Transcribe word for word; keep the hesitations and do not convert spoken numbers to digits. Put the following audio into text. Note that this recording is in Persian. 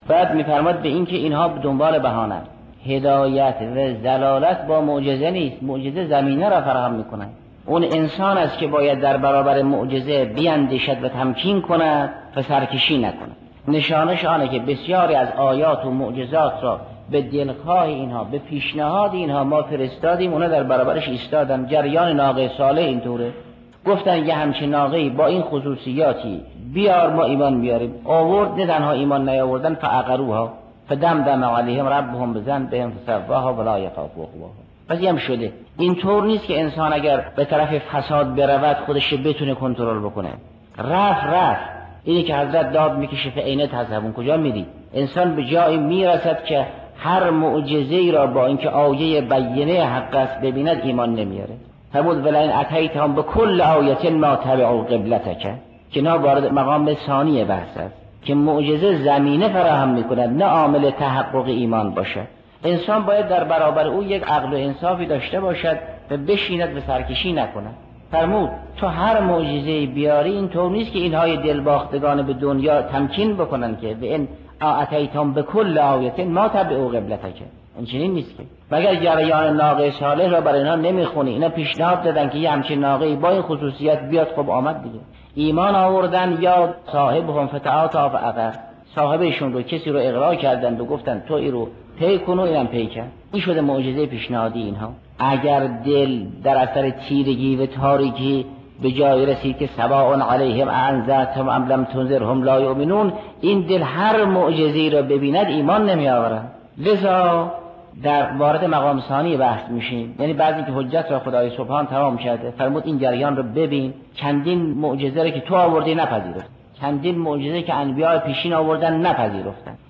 بعد میفرماد به این که اینها به دنبال بهانه، هدایت و دلالت با معجزه نیست. معجزه زمینه را فراهم میکنه. اون انسان است که باید در برابر معجزه بیاندیشد و تمکین کند و سرکشی نکند. نشانش آنه که بسیاری از آیات و معجزات را به دلخواه اینها، به پیشنهاد اینها ما فرستادیم، اونا در برابرش ایستادن. جریان ناقه صالح اینطوره، گفتن یه همچین ناقه‌ای با این خصوصیاتی بیار ما ایمان بیاریم. آورد، نه تنها ایمان نیاوردن، فعقروها فدمدم علیهم ربهم بذنبهم فسواها ولا یخاف عقباها. پس هم شده. اینطور نیست که انسان اگر به طرف فساد برود خودش بتونه کنترل بکنه. رفت رفت اینی که حضرت داد میکشه فعینه تذهبون، کجا میری؟ انسان به جایی میرسد که هر معجزه‌ای را با اینکه آیه بینه حق است ببیند ایمان نمیاره. فرمود ولئن اتیتهم بكل آیه ما تبعوا قبلتک، که نا وارد مقام ثانی بحث است که معجزه زمینه فراهم میکند، نه عامل تحقق ایمان باشد. انسان باید در برابر او یک عقل و انصافی داشته باشد و بشیند و سرکشی نکند. فرمود تو هر معجزه‌ای بیاری اینطور نیست که اینهای دلباختگان به دنیا تمکین بکنن که به این اتیتهم بكل آیه ما تبعوا قبلتک، این چنین نیست که. مگر جریان ناقه صالح را برای اینا نمیخونی؟ اینا پیشنهاد دادن که یه همچین ناقه‌ای با این خصوصیت بیاد، خب آمد دیگه. ایمان آوردن یا صاحبهم فتعاطا فعقر، صاحبشون رو کسی رو اغرا کردن و گفتن تو این رو پی کن و اینم پی کرد. این شده معجزه پیشنهادی اینها. اگر دل در اثر تیرگی و تاریکی به جای رسید که سواء علیهم انذرتهم ام لم تنذرهم لا یؤمنون، این دل هر معجزه‌ای را ببیند ایمان نمی آورد. لذا در وارد مقام ثانی بحث میشیم، یعنی بعضی که حجت را خدای سبحان تمام کرده، فرمود این جریان رو ببین. چندین معجزه را که تو آوردی نپذیرفت، چندین معجزه که انبیاء پیشین آوردن نپذیرفتن.